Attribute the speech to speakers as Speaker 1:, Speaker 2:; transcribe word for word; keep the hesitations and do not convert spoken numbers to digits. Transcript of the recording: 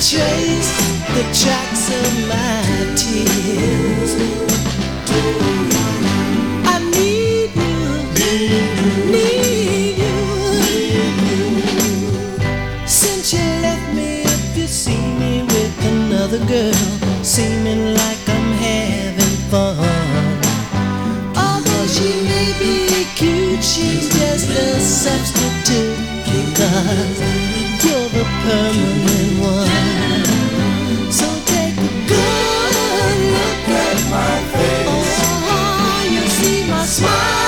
Speaker 1: trace the tracks of my tears. I need you, need you. Since you left me, if you see me with another girl, seeming like I'm having fun. Although she may be cute, she's just a substitute, because you're the permanent one. So take a good look at my face. Oh, you see my smile.